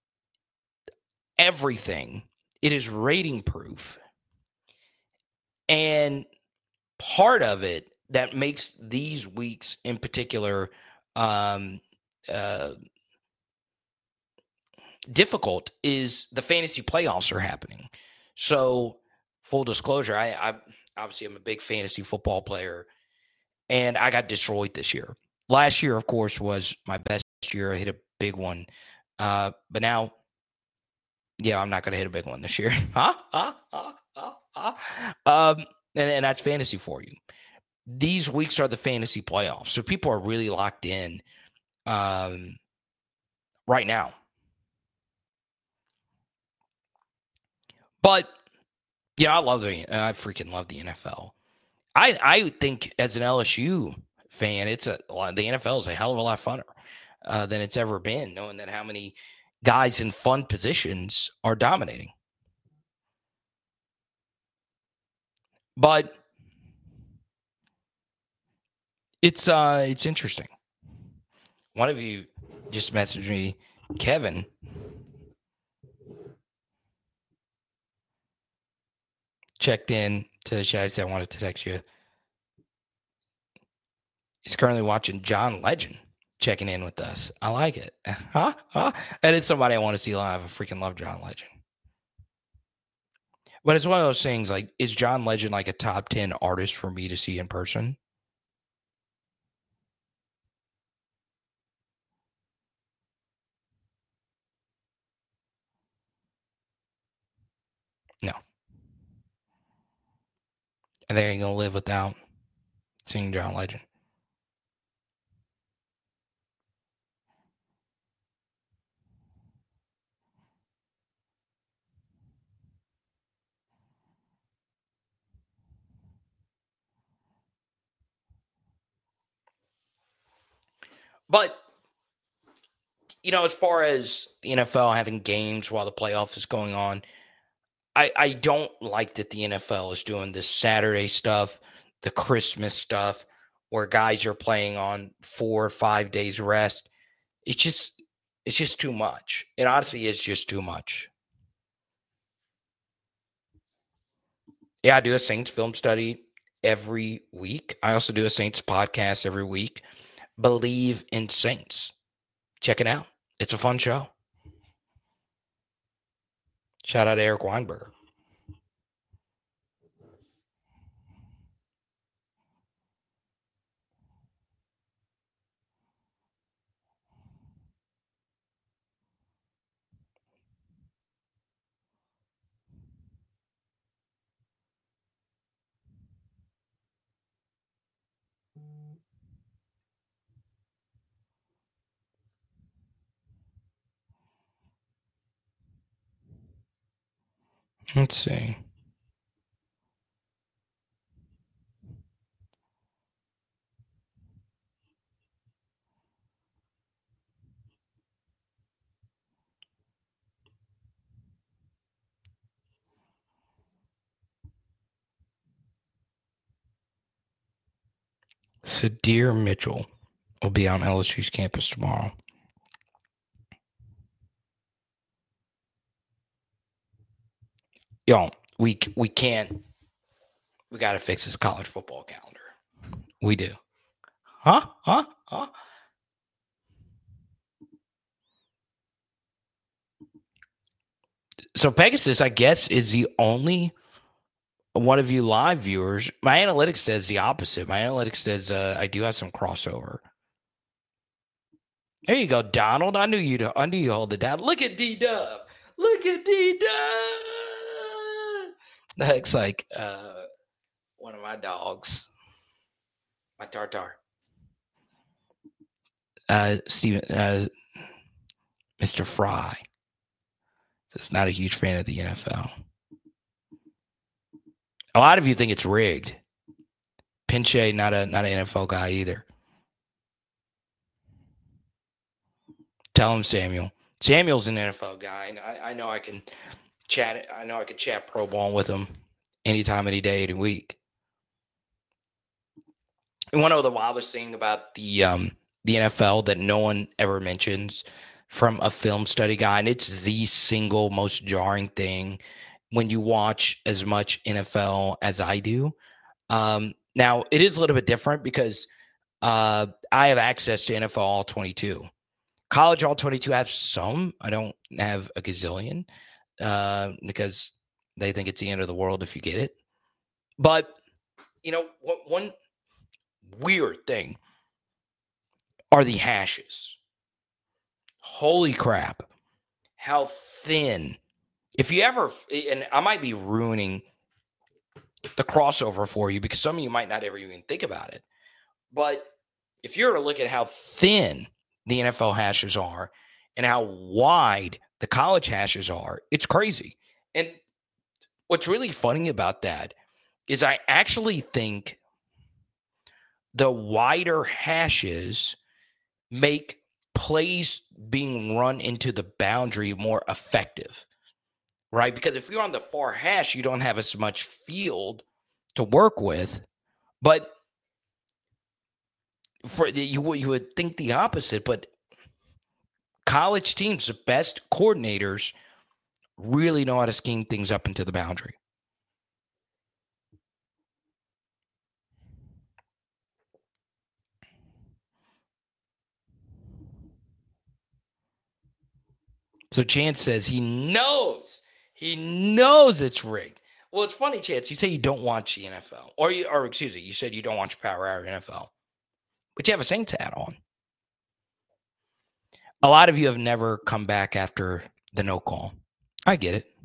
Speaker 1: everything. It is rating proof. And part of it that makes these weeks in particular difficult is the fantasy playoffs are happening. So full disclosure, I obviously am a big fantasy football player and I got destroyed this year. Last year, of course, was my best year. I hit a big one. But now, yeah, I'm not going to hit a big one this year. And that's fantasy for you. These weeks are the fantasy playoffs. So people are really locked in right now. But, yeah, I freaking love the NFL. I think as an LSU fan, the NFL is a hell of a lot funner than it's ever been, knowing that how many guys in fun positions are dominating. But it's interesting. One of you just messaged me, Kevin. Checked in to the chat. I wanted to text you. He's currently watching John Legend checking in with us. I like it. And it's somebody I want to see live. I freaking love John Legend. But it's one of those things, like, is John Legend like a top 10 artist for me to see in person? No. I think I'm going to live without seeing John Legend. But, as far as the NFL having games while the playoff is going on, I don't like that the NFL is doing this Saturday stuff, the Christmas stuff, where guys are playing on 4 or 5 days rest. It's just too much. It honestly is just too much. Yeah, I do a Saints film study every week. I also do a Saints podcast every week. Believe in Saints. Check it out. It's a fun show. Shout out to Eric Weinberger. Let's see. Sadir Mitchell will be on LSU's campus tomorrow. Yo, we can't. We got to fix this college football calendar. We do. Huh? So Pegasus, I guess, is the only one of you live viewers. My analytics says the opposite. My analytics says I do have some crossover. There you go, Donald. I knew you hold it down. Look at D-Dub. Look at D-Dub. That looks like one of my dogs. My Tartar. Steven, Mr. Fry. Is not a huge fan of the NFL. A lot of you think it's rigged. Pinche, not an NFL guy either. Tell him, Samuel. Samuel's an NFL guy. I know I can chat. I know I can chat pro ball with him anytime, any day, any week. And one of the wildest thing about the NFL that no one ever mentions from a film study guy, and it's the single most jarring thing when you watch as much NFL as I do. Now, it is a little bit different because I have access to NFL All 22. College All 22 I have some. I don't have a gazillion because they think it's the end of the world if you get it. But, one weird thing are the hashes. Holy crap. How thin. If you ever, and I might be ruining the crossover for you because some of you might not ever even think about it. But if you were to look at how thin the NFL hashes are and how wide the college hashes are, it's crazy. And what's really funny about that is I actually think the wider hashes make plays being run into the boundary more effective, right? Because if you're on the far hash, you don't have as much field to work with. But you would think the opposite, but college teams, the best coordinators, really know how to scheme things up into the boundary. So Chance says he knows it's rigged. Well, it's funny, Chance. You say you don't watch the NFL, or excuse me, you said you don't watch Power Hour NFL, but you have a Saints hat on. A lot of you have never come back after the no call. I get it.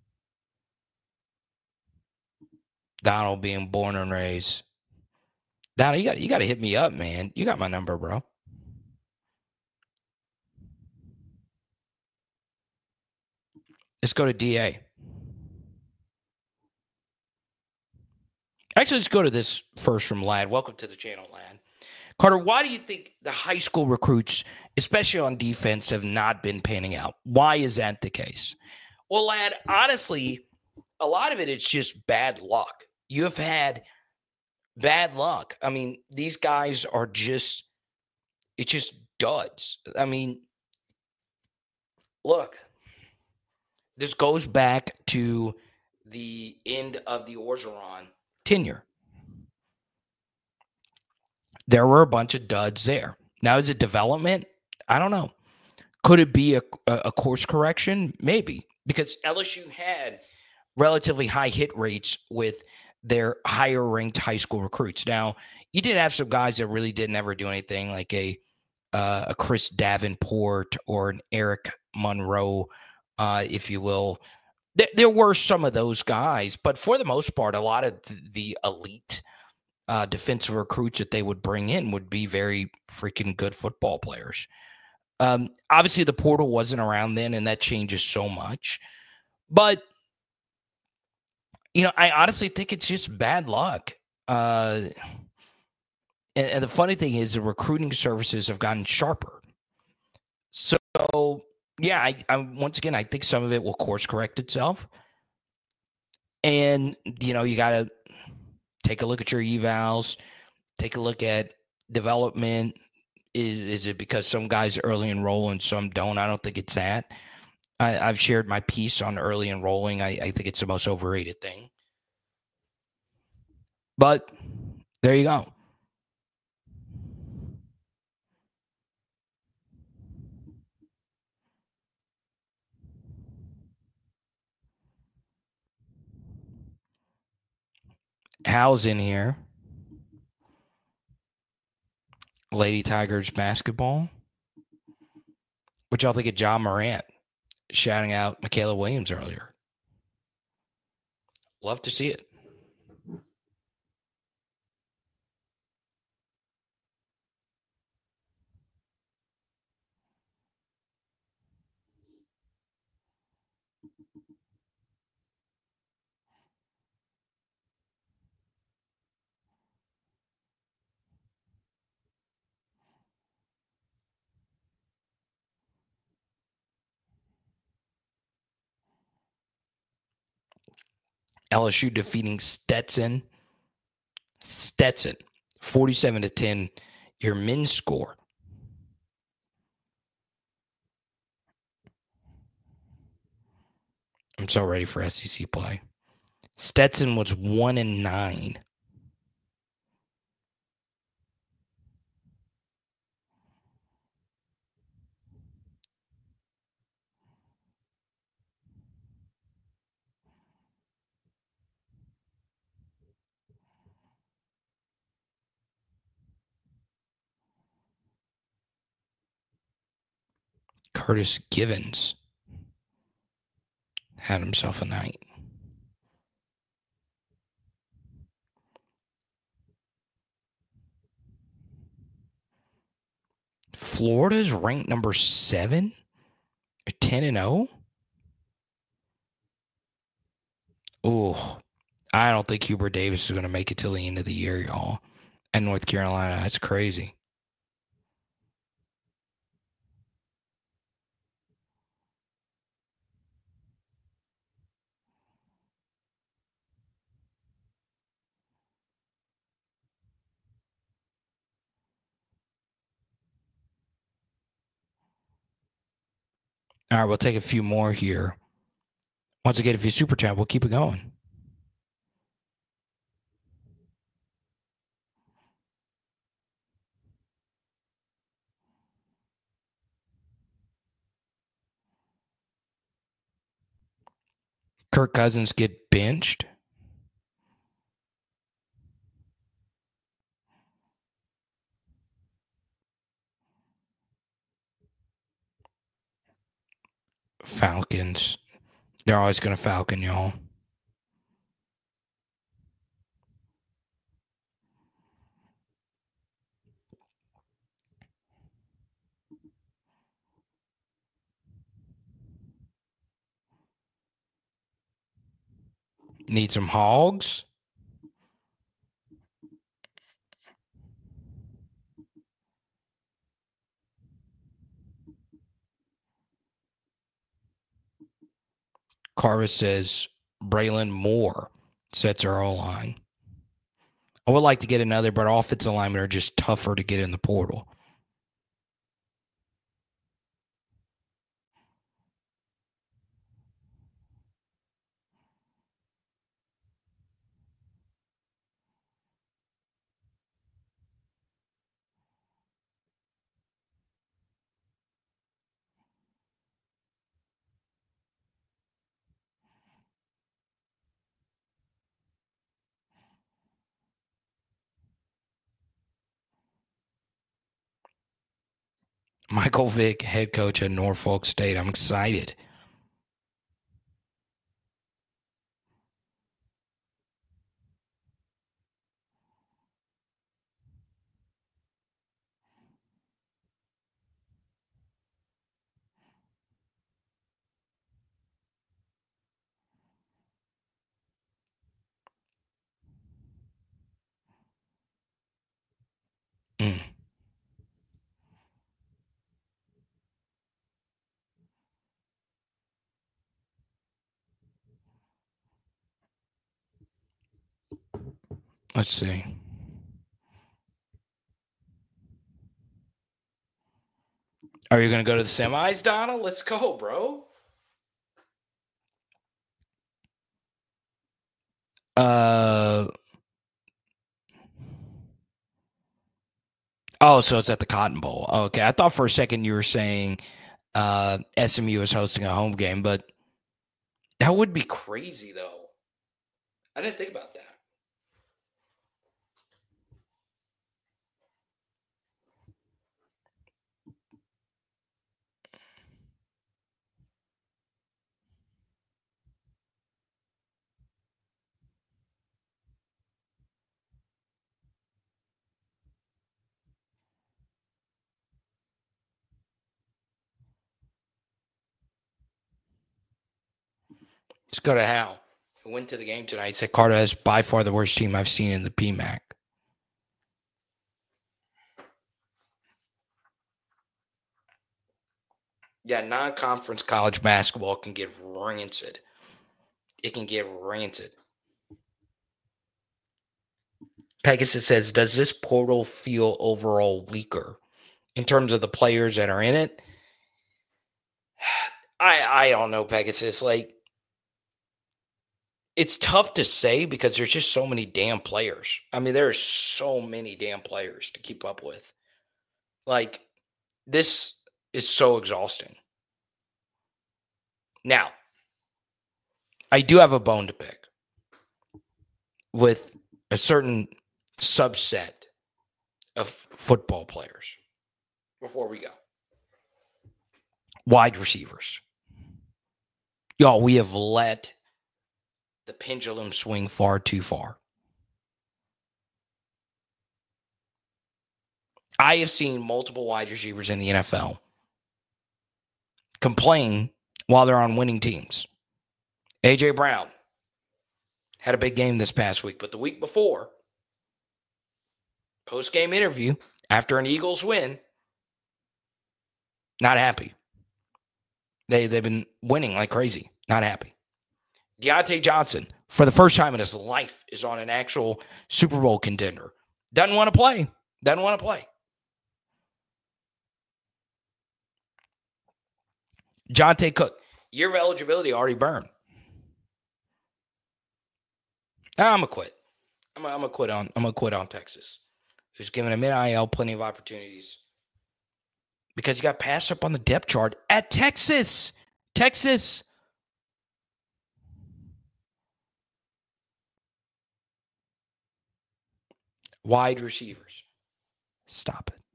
Speaker 1: Donald being born and raised. Donald, you got to hit me up, man. You got my number, bro. Let's go to DA. Actually, let's go to this first from Lad. Welcome to the channel, Lad. Carter, why do you think the high school recruits, especially on defense, have not been panning out? Why is that the case? Well, Lad, honestly, a lot of it is just bad luck. You have had bad luck. I mean, these guys are just, it's just duds. I mean, look, this goes back to the end of the Orgeron tenure. There were a bunch of duds there. Now, is it development? I don't know. Could it be a course correction? Maybe, because LSU had relatively high hit rates with their higher ranked high school recruits. Now, you did have some guys that really didn't ever do anything, like a Chris Davenport or an Eric Monroe, if you will. There were some of those guys, but for the most part, a lot of the elite defensive recruits that they would bring in would be very freaking good football players. Obviously, the portal wasn't around then, and that changes so much. But, I honestly think it's just bad luck. And the funny thing is the recruiting services have gotten sharper. So, yeah, I once again, I think some of it will course correct itself. And, you got to take a look at your evals, take a look at development. Is it because some guys early enroll and some don't? I don't think it's that. I've shared my piece on early enrolling. I think it's the most overrated thing. But there you go. Hal's in here. Lady Tigers basketball. What y'all think of John Morant shouting out Michaela Williams earlier? Love to see it. LSU defeating Stetson. 47-10, your men's score. I'm so ready for SEC play. Stetson was 1-9. Curtis Givens had himself a night. Florida's ranked number 7, 10-0. Oh, I don't think Hubert Davis is going to make it till the end of the year, y'all. And North Carolina, that's crazy. All right, we'll take a few more here. Once again, if you super chat, we'll keep it going. Kirk Cousins get benched. Falcons. They're always going to Falcon, y'all. Need some hogs. Carver says Braylon Moore sets our O-line. I would like to get another, but offensive linemen are just tougher to get in the portal. Michael Vick, head coach at Norfolk State. I'm excited. Let's see. Are you going to go to the semis, Donald? Let's go, bro. Oh, so it's at the Cotton Bowl. Okay, I thought for a second you were saying SMU is hosting a home game, but that would be crazy, though. I didn't think about that. Let's go to Hal. I went to the game tonight. He said Carter is by far the worst team I've seen in the PMAC. Yeah, non-conference college basketball can get rancid. It can get rancid. Pegasus says, does this portal feel overall weaker in terms of the players that are in it? I don't know, Pegasus. Like, it's tough to say because there's just so many damn players. I mean, there are so many damn players to keep up with. Like, this is so exhausting. Now, I do have a bone to pick with a certain subset of football players before we go. Wide receivers. Y'all, we have let the pendulum swing far too far. I have seen multiple wide receivers in the NFL complain while they're on winning teams. A.J. Brown had a big game this past week, but the week before, post-game interview after an Eagles win, not happy. They've been winning like crazy, not happy. Deontay Johnson, for the first time in his life, is on an actual Super Bowl contender. Doesn't want to play. Doesn't want to play. Jonte Cook, year of eligibility already burned. I'm gonna quit. I'm gonna quit on Texas. Who's given him NIL plenty of opportunities because you got passed up on the depth chart at Texas. Texas. Wide receivers. Stop it.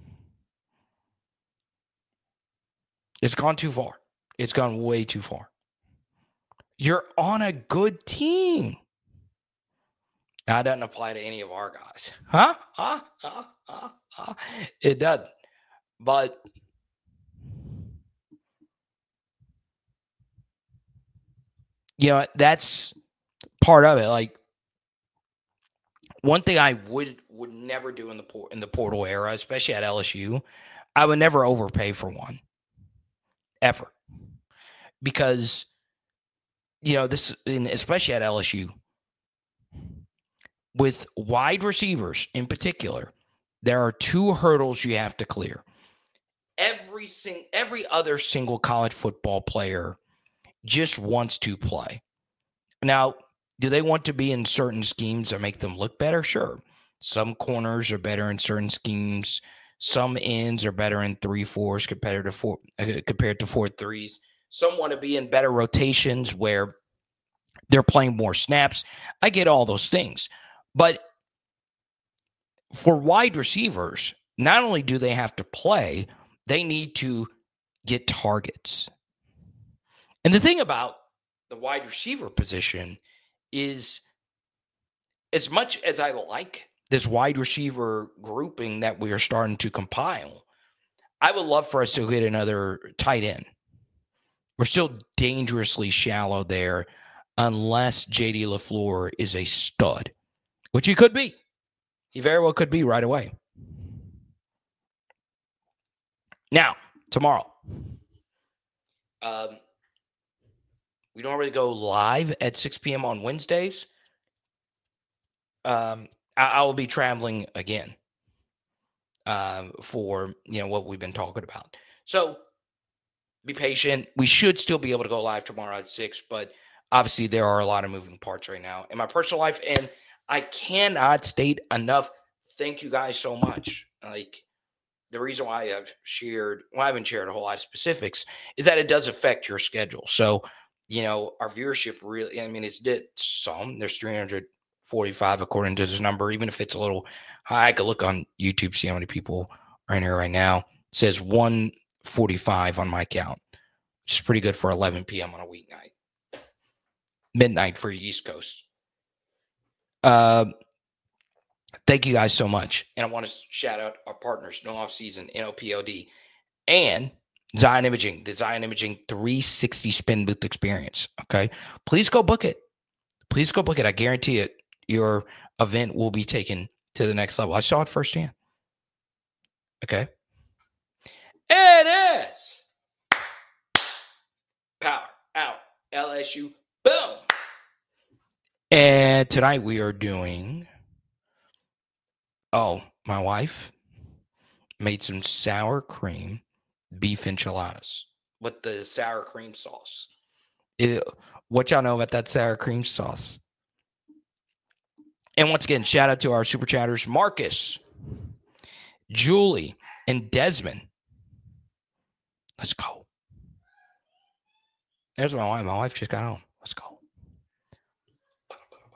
Speaker 1: It's gone too far. It's gone way too far. You're on a good team. That doesn't apply to any of our guys. It doesn't. But you know, that's part of it. Like, one thing I would never do in the portal era, especially at LSU, I would never overpay for one. Ever. Because, you know, especially at LSU, with wide receivers in particular, there are two hurdles you have to clear. Every other single college football player just wants to play. Now, do they want to be in certain schemes that make them look better? Sure. Some corners are better in certain schemes. Some ends are better in 3-4s compared to 4-3s. Some want to be in better rotations where they're playing more snaps. I get all those things. But for wide receivers, not only do they have to play, they need to get targets. And the thing about the wide receiver position is, as much as I like this wide receiver grouping that we are starting to compile, I would love for us to get another tight end. We're still dangerously shallow there unless J.D. LaFleur is a stud, which he could be. He very well could be right away. Now, tomorrow, we normally go live at 6 p.m. on Wednesdays. I will be traveling again for, you know, what we've been talking about. So be patient. We should still be able to go live tomorrow at 6, but obviously there are a lot of moving parts right now in my personal life, and I cannot state enough, thank you guys so much. Like, the reason why I haven't shared a whole lot of specifics is that it does affect your schedule. So, you know, our viewership really, I mean, it's some. There's 345 according to this number. Even if it's a little high, I could look on YouTube, see how many people are in here right now. It says 145 on my count, which is pretty good for 11 p.m. on a weeknight. Midnight for East Coast. Thank you guys so much. And I want to shout out our partners, No Off Season, NOPOD, and Zion Imaging, the Zion Imaging 360 spin booth experience. Okay. Please go book it. Please go book it. I guarantee it. Your event will be taken to the next level. I saw it firsthand. Okay. It is Power Out LSU. Boom. And tonight we are doing, my wife made some sour cream beef enchiladas with the sour cream sauce. What y'all know about that sour cream sauce? And once again, shout out to our super chatters, Marcus, Julie, and Desmond. Let's go. There's my wife. My wife just got home. Let's go.